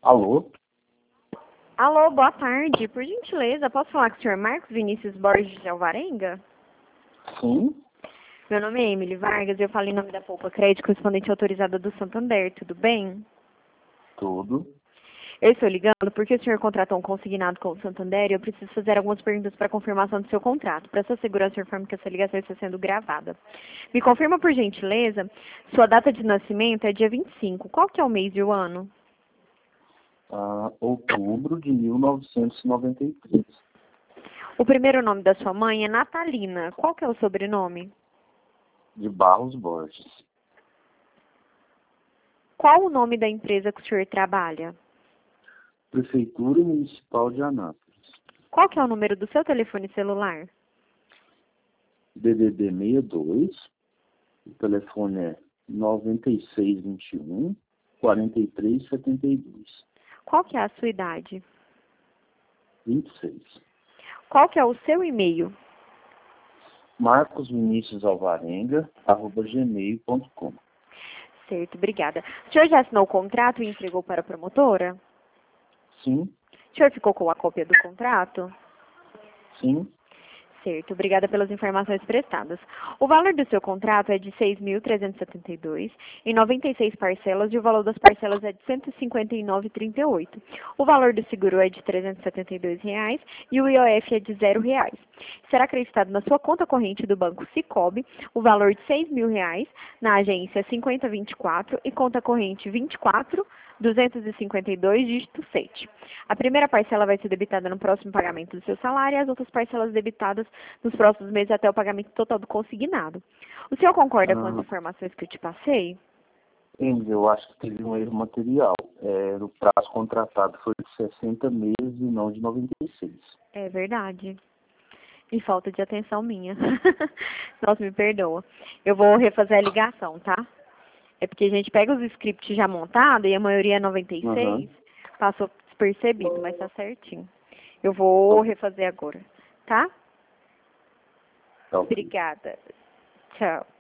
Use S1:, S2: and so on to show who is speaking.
S1: Alô?
S2: Alô, boa tarde. Por gentileza, posso falar com o senhor Marcos Vinícius Borges de Alvarenga?
S1: Sim?
S2: Meu nome é Emily Vargas e eu falo em nome da Poupa Crédito, correspondente autorizada do Santander, tudo bem?
S1: Tudo.
S2: Eu estou ligando porque o senhor contratou um consignado com o Santander e eu preciso fazer algumas perguntas para confirmação do seu contrato. Para sua segurança, eu informo que essa ligação está sendo gravada. Me confirma, por gentileza, sua data de nascimento é dia 25. Qual que é o mês e o ano?
S1: Outubro de 1993.
S2: O primeiro nome da sua mãe é Natalina. Qual que é o sobrenome?
S1: De Barros Borges.
S2: Qual o nome da empresa que o senhor trabalha?
S1: Prefeitura Municipal de Anápolis.
S2: Qual que é o número do seu telefone celular?
S1: DDD 62. O telefone é 9621 4372.
S2: Qual que é a sua idade?
S1: 26.
S2: Qual que é o seu e-mail?
S1: marcosviniciusalvarenga@gmail.com.
S2: Certo, obrigada. O senhor já assinou o contrato e entregou para a promotora?
S1: Sim?
S2: O senhor ficou com a cópia do contrato?
S1: Sim?
S2: Certo, obrigada pelas informações prestadas. O valor do seu contrato é de R$ 6.372 em 96 parcelas e o valor das parcelas é de R$ 159,38. O valor do seguro é de R$ 372 reais, e o IOF é de R$ 0. Será acreditado na sua conta corrente do Banco Sicoob o valor de R$ 6.000 na agência 5024 e conta corrente 24.252, dígito 7. A primeira parcela vai ser debitada no próximo pagamento do seu salário e as outras parcelas debitadas nos próximos meses até o pagamento total do consignado. O senhor concorda com as informações que eu te passei?
S1: Eu acho que teve um erro material. O prazo contratado foi de 60 meses e não de 96.
S2: É verdade. E falta de atenção minha. Nossa, me perdoa. Eu vou refazer a ligação, tá? É porque a gente pega os scripts já montados e a maioria é 96.
S1: Uhum.
S2: Passou despercebido, mas tá certinho. Eu vou refazer agora, tá?
S1: Tá.
S2: Obrigada. Tchau.